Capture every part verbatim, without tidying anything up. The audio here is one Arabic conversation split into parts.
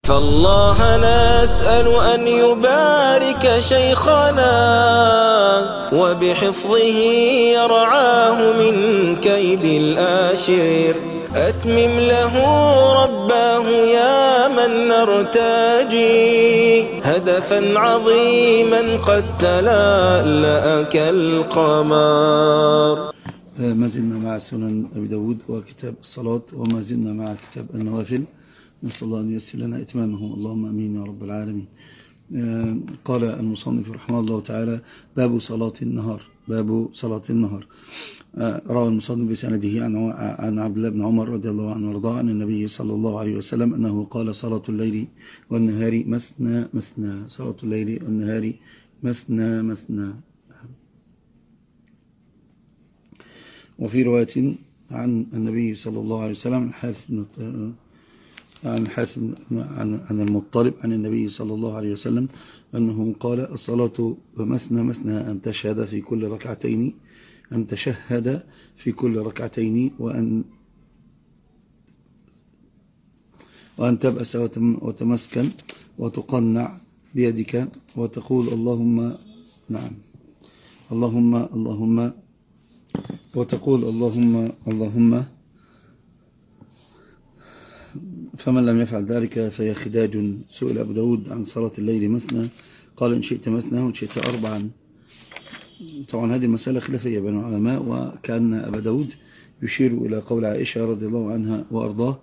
فالله نسأل أن يبارك شيخنا وبحفظه يرعاه من كيد الآشر. أتمم له رباه يا من نرتجي هدفا عظيما قد تلألأ كالقمر. ما زلنا مع سنن أبي داود وكتاب الصلاة، وما زلنا مع كتاب النوافل. نسأل الله أن ييسر لنا إتمامه، اللهم أمين يا رب العالمين. قال المصنف رحمه الله تعالى: باب صلاة النهار. باب صلاة النهار. روى المصنف بسنده عن عبد الله بن عمر رضي الله عنه وارضاه عن النبي صلى الله عليه وسلم أنه قال: صلاة الليل والنهار مثنى مثنى. صلاة الليل والنهار مثنى مثنى. وفي رواية عن النبي صلى الله عليه وسلم عن حارث عن حارث عن عن المطلب عن النبي صلى الله عليه وسلم أنه قال: الصلاة مثنى مثنى، أن تشهد في كل ركعتين أن تشهد في كل ركعتين وأن وأن تبأس وتمسكن وتقنع بيدك وتقول اللهم نعم اللهم اللهم وتقول اللهم اللهم فمن لم يفعل ذلك فهي خداج. سئل أبو داود عن صلاة الليل مثنى، قال: إن شئت مثنى وإن شئت أربعا. طبعا هذه مسألة خلافية بين العلماء، وكان أبا داود يشير إلى قول عائشة رضي الله عنها وأرضاه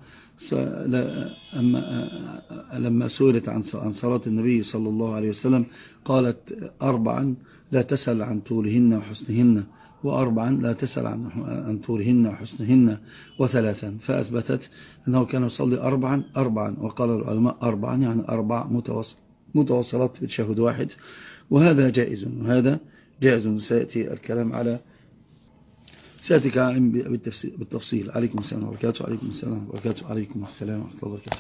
لما سئلت عن صلاة النبي صلى الله عليه وسلم قالت: أربعا لا تسأل عن طولهن وحسنهن، وأربعا لا تسأل عن طولهن وحسنهن، وثلاثا. فأثبتت أنه كان يصلي أربعا أربعا، وقال العلماء أربعا يعني أربع متواصلات بتشهد واحد، وهذا جائز وهذا جائز. سيأتي الكلام على سيأتي كلام بالتفصيل. عليكم السلام وبركاته. عليكم السلام وبركاته. عليكم السلام ورحمة الله وبركاته.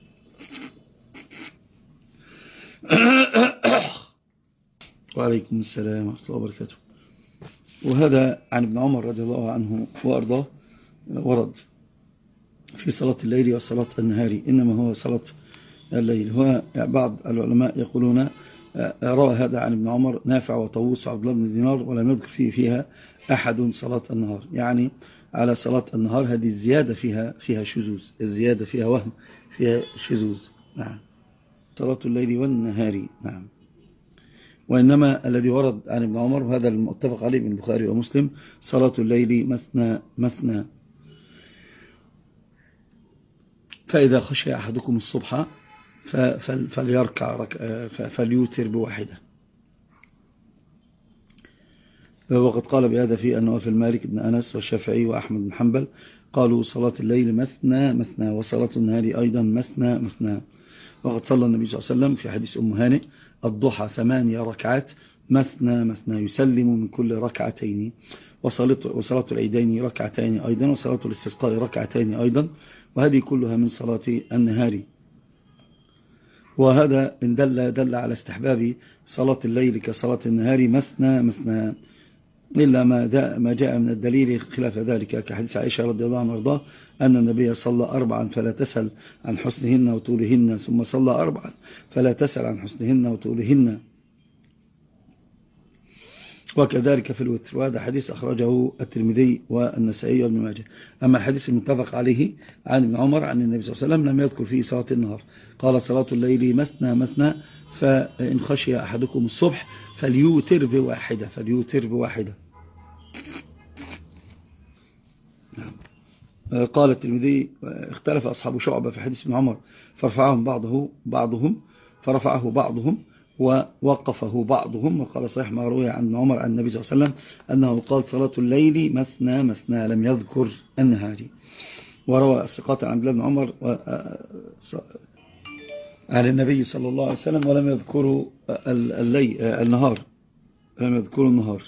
وعليكم السلام ورحمة الله وبركاته. وهذا عن ابن عمر رضي الله عنه وأرضاه ورد في صلاة الليل وصلاة النهار، إنما هو صلاة الليل. هو بعض العلماء يقولون روى هذا عن ابن عمر نافع وطاووس وعبد الله بن دينار، ولم يذكر فيه فيها أحد صلاة النهار. يعني على صلاة النهار هذه الزيادة فيها فيها شذوذ، الزيادة فيها وهم، فيها شذوذ. نعم، صلاة الليل والنهار. نعم. وإنما الذي ورد عن ابن عمر وهذا المتفق عليه من البخاري ومسلم: صلاة الليل مثنى مثنى، فإذا خشي أحدكم الصبح فليركع فليوتر بواحدة. وقد قال بهذا في النوافل مالك بن أنس والشافعي وأحمد بن حنبل، قالوا: صلاة الليل مثنى مثنى، وصلاة النهار أيضا مثنى مثنى. وقد صلى النبي صلى الله عليه وسلم في حديث أم هانئ: الضحى ثمانية ركعات مثنى مثنى، يسلم من كل ركعتين. وصلاة العيدين ركعتين أيضا، وصلاة الاستسقاء ركعتين أيضا، وهذه كلها من صلاة النهار. وهذا إن دل, دل على استحباب صلاة الليل كصلاة النهار مثنى مثنى، إلا ما جاء من الدليل خلاف ذلك، كحديث عائشة رضي الله عنها وارضاه أن النبي صلى أربعا فلا تسأل عن حسنهن وطولهن، ثم صلى أربعا فلا تسأل عن حسنهن وطولهن، وكذلك في الوتر. وهذا حديث أخرجه الترمذي والنسائي وابن ماجه. أما الحديث المتفق عليه عن ابن عمر عن النبي صلى الله عليه وسلم لم يذكر فيه صلاة النهار، قال: صلاة الليل مثنى مثنى، فإن خشي أحدكم الصبح فليوتر بواحدة فليوتر بواحدة. قال الترمذي: اختلف أصحاب شعبة في حديث ابن عمر فرفعهم بعضه بعضهم فرفعه بعضهم ووقفه بعضهم، وقال: صحيح ما روي عن عمر عن النبي صلى الله عليه وسلم أنه قال: صلاة الليل مثنى مثنى، لم يذكر النهار. وروى الثقات عن عبد الله بن عمر عن النبي صلى الله عليه وسلم ولم يذكروا الليل النهار لم يذكروا النهار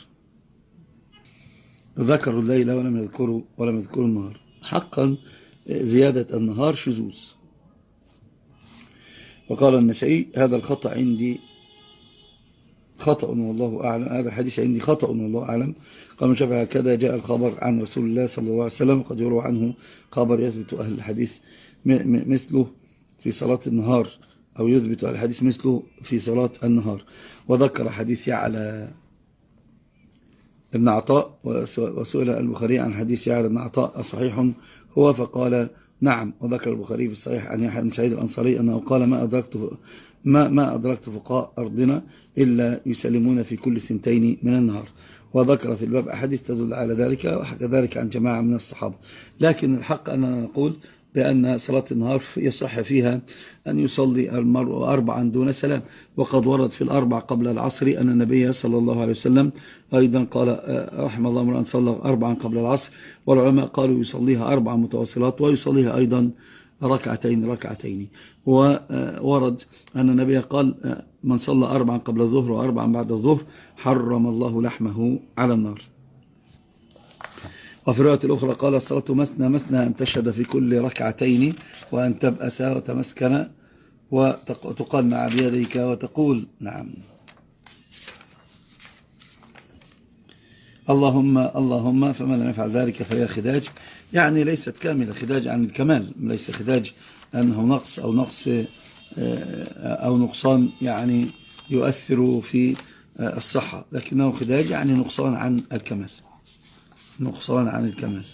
ذكروا الليل ولم يذكروا ولم يذكروا النهار. حقا زيادة النهار شذوذ. وقال النسائي: هذا الخطأ عندي خطأ والله أعلم، هذا الحديث عندي خطأ والله أعلم. قال من شافع: هكذا جاء الخبر عن رسول الله صلى الله عليه وسلم، قد يروى عنه خبر يثبت أهل الحديث مثله، في صلاة النهار أو يثبت الحديث مثله في صلاة النهار. وذكر حديث يعلى ابن عطاء، وسئل البخاري عن حديث يعلى ابن عطاء صحيح هو، فقال نعم. وذكر البخاري في الصحيح عن يحيى بن سعيد الأنصاري أنه قال ما أدركت ما ما أدركت فقهاء أرضنا إلا يسلمون في كل ثنتين من النهار. وذكر في الباب أحاديث تدل على ذلك، وحكى ذلك عن جماعة من الصحابة. لكن الحق أننا نقول بأن صلاة النهار يصح فيها أن يصلي المرء أربعا دون سلام. وقد ورد في الأربع قبل العصر أن النبي صلى الله عليه وسلم أيضا قال رحم الله امرأ صلى أربعا قبل العصر. والعلماء قالوا يصليها أربع متواصلات ويصليها أيضا ركعتين ركعتين. وورد أن النبي قال من صلى أربعا قبل الظهر وأربعا بعد الظهر حرم الله لحمه على النار. وفي الرواية الأخرى قال الصلاة مثنى مثنى أن تشهد في كل ركعتين وأن تبأس وتمسكن وتقنع بيديك وتقول نعم اللهم اللهم، فمن لم يفعل ذلك فهي خداج، يعني ليست كاملة، خداج عن الكمال، ليس خداج أنه نقص أو نقص أو نقصان يعني يؤثر في الصحة، لكنه خداج يعني نقصان عن الكمال، نقصان عن الكمال.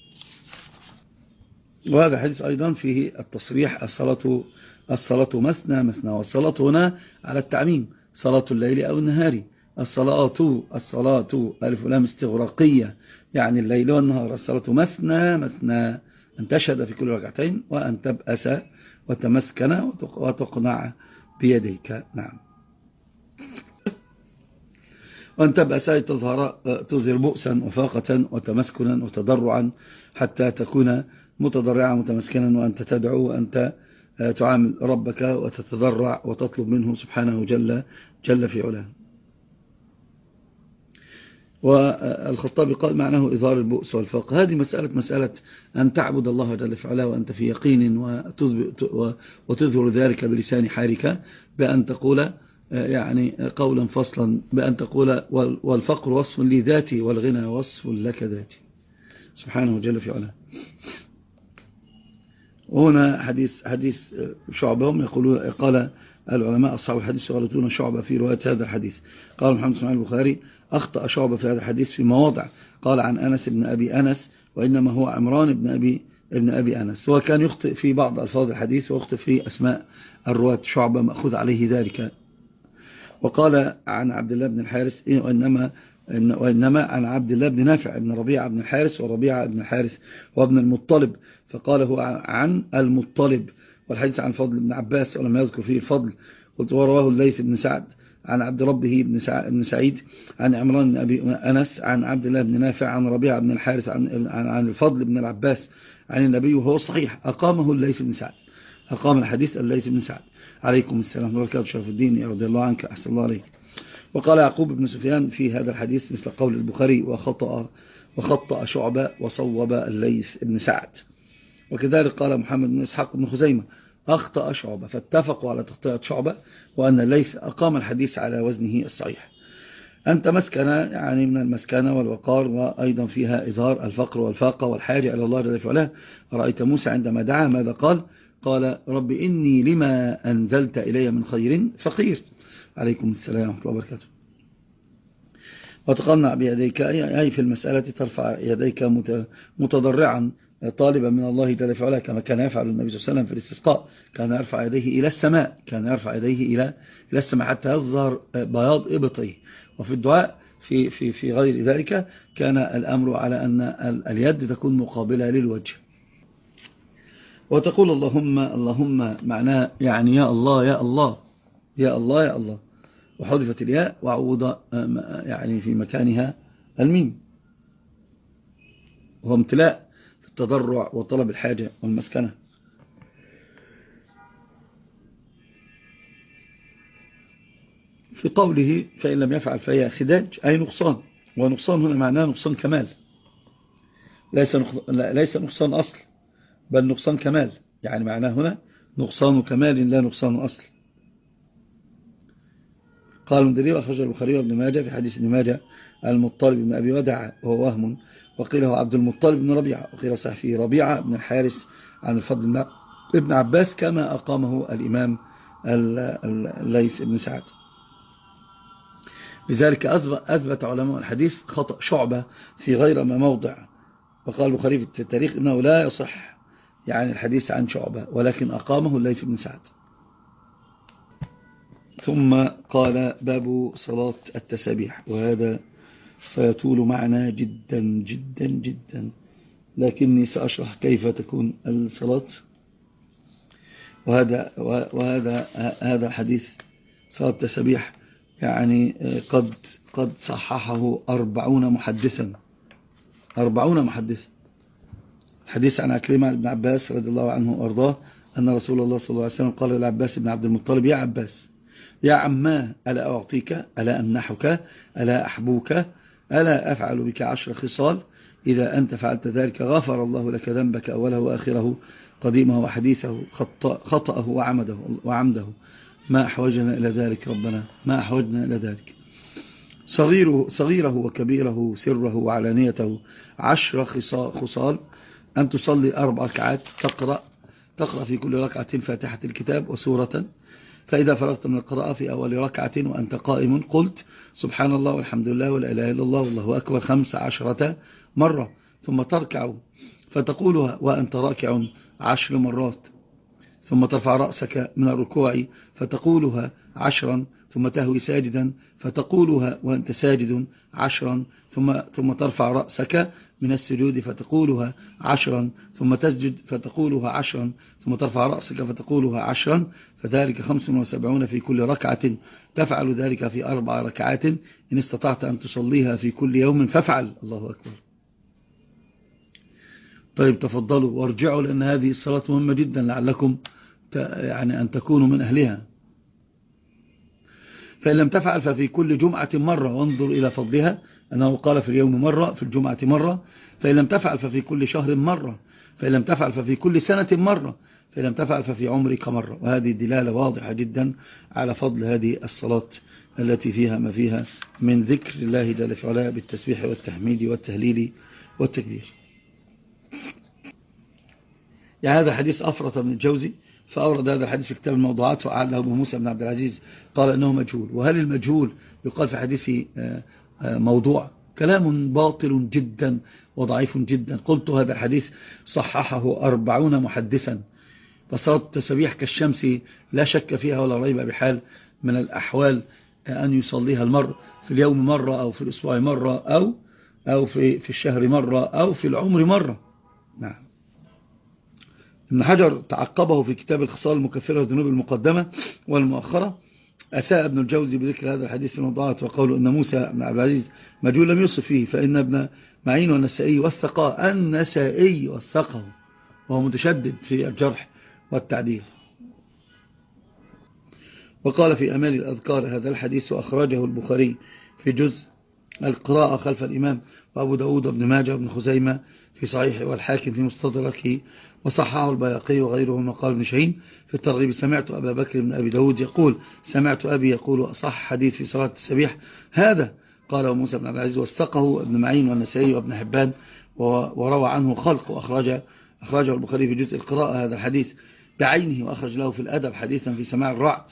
وهذا حديث أيضا فيه التصريح الصلاة الصلاة مثنى مثنى، والصلاة هنا على التعميم، صلاة الليل أو النهار. الصلاة الصلاة ألف لام استغراقية، يعني الليل والنهار. الصلاة مثنى مثنى أن تشهد في كل ركعتين وأن تبأس وتمسكن وتقنع بيديك. نعم. وأن تبأس تظهر تظهر بؤسا وفاقة وتمسكنا وتضرعا حتى تكون متضرعا متمسكنا، وأنت تدعو وأنت تعامل ربك وتتضرع وتطلب منه سبحانه جل جل في علاه. والخطابي قال معناه إظهار البؤس والفاقة. هذه مسألة مسألة أن تعبد الله جل في علاه وأنت في يقين وتظهر ذلك بلسان حالك، بأن تقول يعني قولا فصلا، بأن تقول والفقر وصف لي ذاتي والغنى وصف لك ذاتي سبحانه جل في علاه. وهنا حديث حديث شعبة، هم يقولون قال العلماء أصحاب الحديث يغلطون شعبة في رواية هذا الحديث. قال محمد اسماعيل البخاري أخطأ شعبة في هذا الحديث في مواضع، قال عن أنس بن أبي أنس وإنما هو عمران بن أبي ابن أبي أنس. هو كان يخطئ في بعض ألفاظ الحديث ويخطئ في أسماء الرواة، شعبة مأخوذ عليه ذلك. وقال عن عبد الله بن الحارث وإنما وإنما عن عبد الله بن نافع بن ربيعة بن الحارث، وربيعة بن الحارث وابن المطلب، فقال هو عن المطلب. والحديث عن فضل بن عباس ولم يذكر فيه الفضل. قلت ورواه الليث بن سعد عن عبد ربه بن سعيد عن عمران بن أبي أنس عن عبد الله بن نافع عن ربيعة بن الحارث عن, عن, عن الفضل بن العباس عن النبي، وهو صحيح. أقامه الليث بن سعد، أقام الحديث الليث بن سعد. عليكم السلام وبركاته شرف الدين رضي الله عنك، أحسن الله عليك. وقال يعقوب بن سفيان في هذا الحديث مثل قول البخاري وخطأ وخطأ شعبة وصوب الليث بن سعد. وكذلك قال محمد بن إسحاق بن خزيمة أخطأ شعبة، فاتفقوا على تخطئة شعبة وأن الليث أقام الحديث على وزنه الصحيح. أنت مسكنة يعني من المسكنة والوقار، وأيضا فيها إظهار الفقر والفاقة والحاجة إلى الله جل في علاه. رأيت موسى عندما دعا ماذا قال؟ قال رب إني لما أنزلت إلي من خير فقير. عليكم السلام ورحمة الله وبركاته. وتقنع بيديك أي في المسألة ترفع يديك متضرعا طالبا من الله جل في علاه، كما كان يفعل النبي صلى الله عليه وسلم في الاستسقاء، كان يرفع يديه إلى السماء، كان يرفع يديه إلى إلى السماء حتى يظهر بياض إبطيه. وفي الدعاء في في في غير ذلك كان الأمر على أن اليد تكون مقابلة للوجه. وتقول اللهم اللهم معناه يعني يا الله يا الله يا الله يا الله، وحذفت الياء وعوض يعني في مكانها الميم، وهو امتلاء في التضرع وطلب الحاجة والمسكنة. في قوله فإن لم يفعل فهي خداج أي نقصان، ونقصان هنا معناه نقصان كمال، ليس ليس نقصان أصل بل نقصان كمال، يعني معناه هنا نقصان كمال لا نقصان أصل. قال المدري وأخرج البخاري وابن ماجه في حديث ابن ماجه المطلب بن أبي ودع وهو وهم، وقيل هو عبد المطلب بن ربيعة، وقيل صح فيه ربيعة بن الحارث عن الفضل ابن عباس كما أقامه الإمام الليث بن سعد. لذلك أثبت علماء الحديث خطأ شعبة في غير ما موضع، وقال البخاري في التاريخ إنه لا يصح يعني الحديث عن شعبة، ولكن أقامه الليث بن سعد. ثم قال باب صلاة التسابيح، وهذا سيطول معنا جدا جدا جدا، لكني سأشرح كيف تكون الصلاة. وهذا وهذا هذا الحديث صلاة التسابيح يعني قد قد صححه أربعون محدثا أربعون محدثا. الحديث عن عكرمة بن عباس رضي الله عنه وأرضاه أن رسول الله صلى الله عليه وسلم قال لعباس بن عبد المطلب: يا عباس، يا عماه، ألا أعطيك، ألا أمنحك، ألا أحبوك، ألا أفعل بك عشر خصال إذا أنت فعلت ذلك غفر الله لك ذنبك أوله وآخره قديمه وحديثه خطأه وعمده, وعمده ما أحوجنا إلى ذلك ربنا، ما أحوجنا إلى ذلك. صغيره, صغيره وكبيره، سره وعلانيته، عشر خصال: أن تصلي أربع ركعات، تقرأ تقرأ في كل ركعة فاتحة الكتاب وسورة، فإذا فرغت من القراءة في أول ركعة وأنت قائم قلت سبحان الله والحمد لله ولا إله إلا الله والله أكبر خمس عشرة مرة، ثم تركع فتقولها وأنت راكع عشر مرات، ثم ترفع رأسك من الركوع فتقولها عشرا، ثم تهوي ساجدا فتقولها وأنت ساجد عشرا، ثم ثم ترفع رأسك من السجود فتقولها عشرا، ثم تسجد فتقولها عشرا، ثم ترفع رأسك فتقولها عشرا، فذلك خمس وسبعون في كل ركعة. تفعل ذلك في أربع ركعات، إن استطعت أن تصليها في كل يوم فافعل. الله أكبر. طيب تفضلوا وارجعوا، لأن هذه الصلاة مهمة جدا لعلكم يعني أن تكونوا من أهلها. فإن لم تفعل ففي كل جمعة مرة، وانظر إلى فضلها أنه قال في اليوم مرة، في الجمعة مرة. فإن لم تفعل ففي كل شهر مرة، فإن لم تفعل ففي كل سنة مرة، فإن لم تفعل ففي عمرك مرة. وهذه دلالة واضحة جدا على فضل هذه الصلاة التي فيها ما فيها من ذكر الله جل في علاه بالتسبيح والتحميد والتهليل والتكبير. يعني هذا حديث أفرط من الجوزي، فأورد هذا الحديث في كتاب الموضوعات، فأعله أبو موسى بن عبد العزيز قال أنه مجهول. وهل المجهول يقال في حديث موضوع؟ كلام باطل جدا وضعيف جدا. قلت هذا الحديث صححه أربعون محدثا. فصلاة التسبيح كالشمس لا شك فيها ولا ريب بحال من الأحوال أن يصليها المرء في اليوم مرة، أو في الأسبوع مرة، أو أو في في الشهر مرة، أو في العمر مرة. نعم. ابن حجر تعقبه في كتاب الخصال المكفرة والذنوب المقدمة والمؤخرة. أساء ابن الجوزي بذكر هذا الحديث في الموضوعات، وقوله أن موسى بن عبد العزيز مجهول لم يصف فيه، فإن ابن معين والنسائي وثقا النسائي وثقه، وهو متشدد في الجرح والتعديل. وقال في أمال الأذكار هذا الحديث وأخرجه البخاري في جزء القراءة خلف الإمام، وأبو داود بن ماجه بن خزيمة في صحيحه، والحاكم في مستدركه، وصححه البيهقي وغيره من قال ابن شاهين في الترغيب. سمعت أبا بكر بن أبي داود يقول سمعت أبي يقول أصح حديث في صلاة التسبيح هذا. قاله موسى بن عبد العزيز وثقه ابن معين والنسائي وابن حبان، وروى عنه خلق، وأخرج أخرجه البخاري في جزء القراءة هذا الحديث بعينه، وأخرج له في الأدب حديثا في سماع الرعد.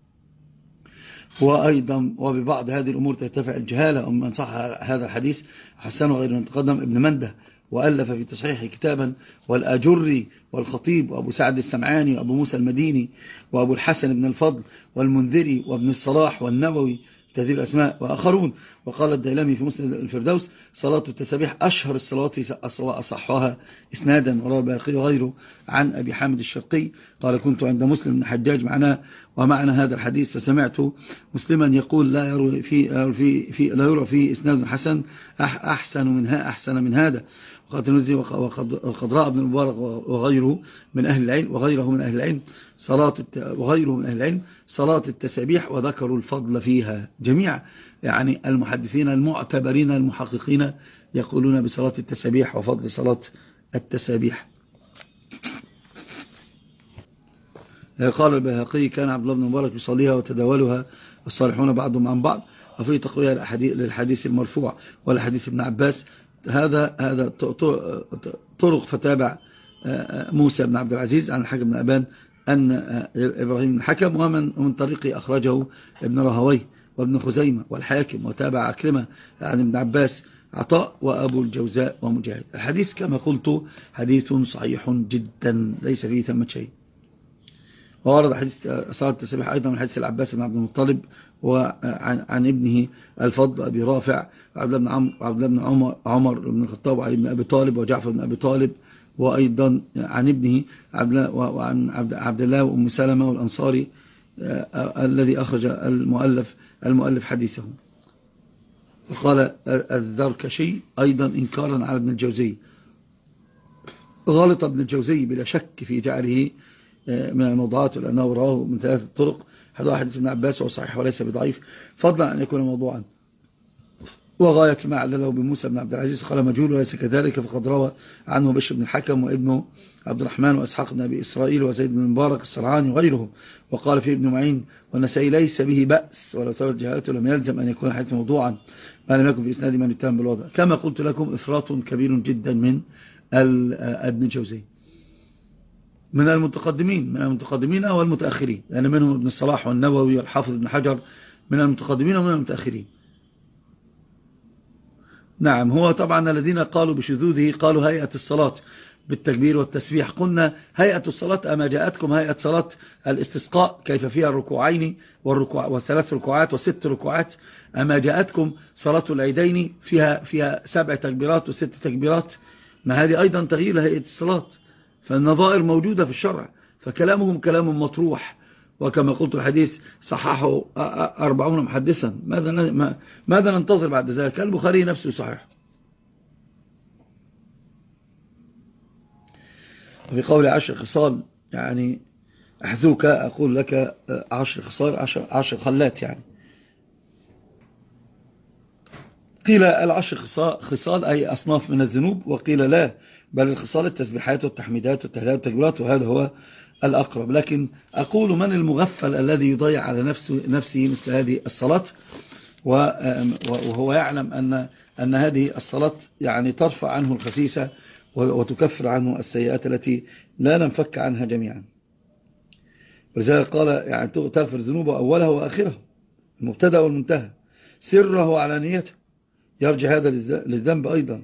وأيضا وببعض هذه الأمور ترتفع الجهالة، ومن صح هذا الحديث حسنه غير من تقدم ابن منده، وألف في تصحيح كتابا، والآجري والخطيب وأبو سعد السمعاني وأبو موسى المديني وأبو الحسن بن الفضل والمنذري وابن الصلاح والنووي تهذيب الأسماء وآخرون. وقال الديلمي في مسند الفردوس صلاة التسبيح أشهر الصلوات وأصحها إسنادا، وروى البيهقي وغيره عن أبي حامد الشرقي قال كنت عند مسلم بن حجاج معنا ومعنى هذا الحديث، فسمعت مسلما يقول لا يروي في في في لا يرى فيه إسناد حسن أحسن منها أحسن من هذا. وقد وقد رأى ابن المبارك وغيره من أهل العلم وغيره من أهل العلم صلاة وغيره من أهل العلم صلاة التسبيح، وذكروا الفضل فيها جميعا. يعني المحدثين المعتبرين المحققين يقولون بصلاة التسبيح وفضل صلاة التسبيح. قال البيهقي كان عبد الله بن المبارك يصليها وتداولها الصالحون بعضهم عن بعض، وفي تقوية للحديث المرفوع والحديث ابن عباس. هذا هذا طرق فتابع موسى بن عبد العزيز عن الحكم بن أبان أن إبراهيم بن الحكم، ومن من طريقه أخرجه ابن رهويه وابن خزيمة والحاكم، وتابع عكرمة عن ابن عباس عطاء وأبو الجوزاء ومجاهد. الحديث كما قلت حديث صحيح جدا ليس فيه ثمة شيء. وورد حديث صلاة التسبيح أيضا من حديث العباس بن عبد المطلب وعن عن ابنه الفضل أبي رافع وعبد الله بن عبد الله بن عمر عمر بن الخطاب وعلي بن أبي طالب وجعفر بن أبي طالب، وأيضا عن ابنه عبد الله وعن عبد الله وأم سلمة والأنصاري الذي أخرج المؤلف المؤلف حديثه. وقال الذركشي أيضا إنكارا على ابن الجوزي، غلط ابن الجوزي بلا شك في جعله من الموضوعات، لأنه راه من ثلاثة طرق، هذا حديث ابن عباس وهو صحيح وليس بضعيف، فضلا أن يكون موضوعا. وغاية ما علله بموسى بن عبد العزيز قال مجهول وليس كذلك، فقد روى عنه بشر بن الحكم وابنه عبد الرحمن وإسحاق بن أبي إسرائيل وزيد بن مبارك الصرعاني وغيرهم. وقال فيه ابن معين والنسائي ليس به بأس، ولو ثبت جهالته لم يلزم أن يكون حديث موضوعا ما لم يكن في إسناد من يتهم بالوضع. كما قلت لكم إفراط كبير جدا من ابن الجوزي، من المتقدمين من المتقدمين أو المتأخرين، يعني منهم ابن الصلاح والنووي والحافظ ابن حجر، من المتقدمين ومن المتأخرين. نعم، هو طبعا الذين قالوا بشذوذه قالوا هيئة الصلاة بالتكبير والتسبيح. قلنا هيئة الصلاة أما جاءتكم هيئة صلاة الاستسقاء كيف فيها الركوعين والركوع والثلاث ركوعات وست ركوعات، أما جاءتكم صلاة العيدين فيها فيها سبع تكبيرات وست تكبيرات، ما هذه أيضا تغيير هيئة الصلاة. فالنظائر موجودة في الشرع، فكلامهم كلام مطروح. وكما قلت الحديث صححه أربعون محدثا، ماذا ماذا ننتظر بعد ذلك؟ البخاري نفسه صحيح. وفي قول عشر خصال يعني أحذوك أقول لك عشر خصال عشر, عشر خلات، يعني قيل العشر خصال أي أصناف من الذنوب، وقيل لا بل الخصال التسبيحات والتحميدات والتهليلات والتكبيرات، وهذا هو الأقرب. لكن أقول من المغفل الذي يضيع على نفسه, نفسه مثل هذه الصلاة وهو يعلم أن, أن هذه الصلاة يعني ترفع عنه الخسيسة وتكفر عنه السيئات التي لا ننفك عنها جميعا. ولذلك قال يعني تغفر ذنوبه أولها وآخرها، المبتدأ والمنتهى، سره وعلانيته، يرجع هذا للذنب أيضا.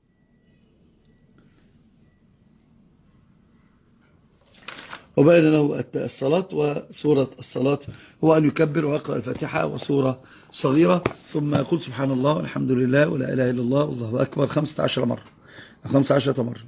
وبين له الصلاة وسورة الصلاة هو أن يكبر ويقرأ الفاتحة وسورة صغيرة، ثم يقول سبحان الله والحمد لله ولا إله إلا الله والله أكبر خمسة عشر مرة خمسة عشرة مرة،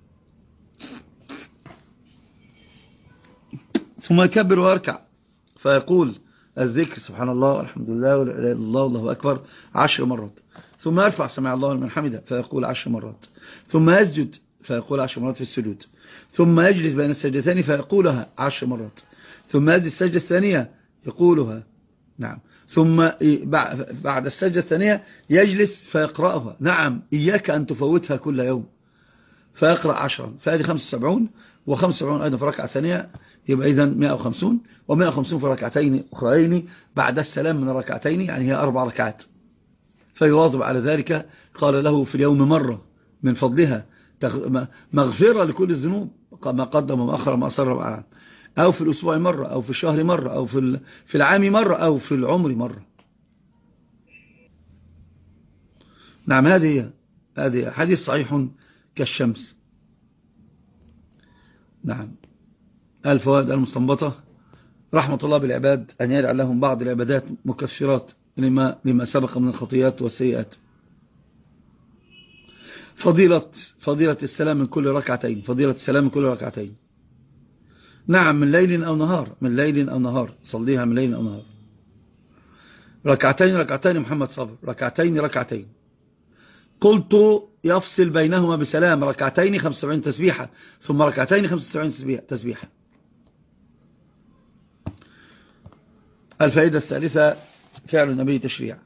ثم يكبر ويركع فيقول الذكر سبحان الله والحمد لله ولا إله إلا الله والله أكبر عشر مرات، ثم يرفع سمع الله لمن حمده فيقول عشر مرات، ثم يسجد فيقول عشر مرات في السجود، ثم يجلس بين السجدتين فيقولها عشر مرات، ثم يجلس السجدة الثانية يقولها، نعم، ثم بعد السجدة الثانية يجلس فيقرأها، نعم، إياك أن تفوتها كل يوم، فيقرأ عشرا، فهذه خمسة وسبعون، وخمسة وسبعون أيضا في ركعة ثانية، يبقى إذن مئة وخمسون، ومئة وخمسون في ركعتين أخرين بعد السلام من الركعتين، يعني هي أربع ركعات، فيواظب على ذلك. قال له في اليوم مرة من فضلها مغفرة لكل الذنوب ما قدم وما أخر وما أسر وأعلن، أو في الأسبوع مرة، أو في الشهر مرة، أو في في العام مرة، أو في العمر مرة. نعم، هذه هذه حديث صحيح كالشمس. نعم، الفوائد المستنبطة: رحمة الله بالعباد أن يجعل لهم بعض العبادات مكفرات لما لما سبق من الخطيئات والسيئات. فضيلة فضيلة السلام من كل ركعتين، فضيلة السلام من كل ركعتين، نعم، من ليل أو نهار، من ليل أو نهار، صليها من ليل أو نهار. ركعتين ركعتين محمد صبر، ركعتين ركعتين. قلت يفصل بينهما بسلام، ركعتين خمسة وسبعين تسبيحة، ثم ركعتين خمسة وسبعين تسبيحة. الفائدة الثالثة: فعل النبي تشريع.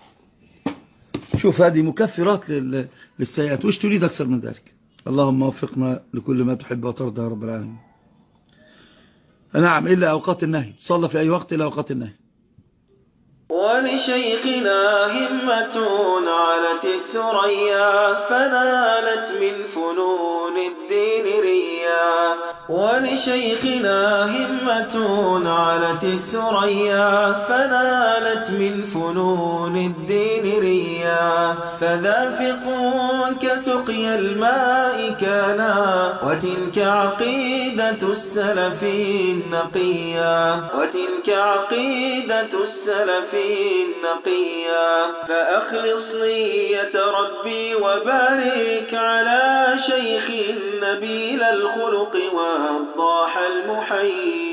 شوف، هذه مكفرات للسيئات، وش تريد أكثر من ذلك؟ اللهم وفقنا لكل ما تحب وترضى يا رب العالمين. نعم، إلا أوقات النهي، صلى في أي وقت إلا أوقات النهي. ولشيخنا همة علت الثريا فنالت من فنون الدين ريا ولشيخنا همة علت الثريا فنالت من فنون الدين ريا فذافقون كسقي الماء كانا وتلك عقيدة السلف النقيا وتلك عقيدة السلف النقيا فأخلص نية ربي وبارك على شيخ نبيل الخلق والضاح المحيي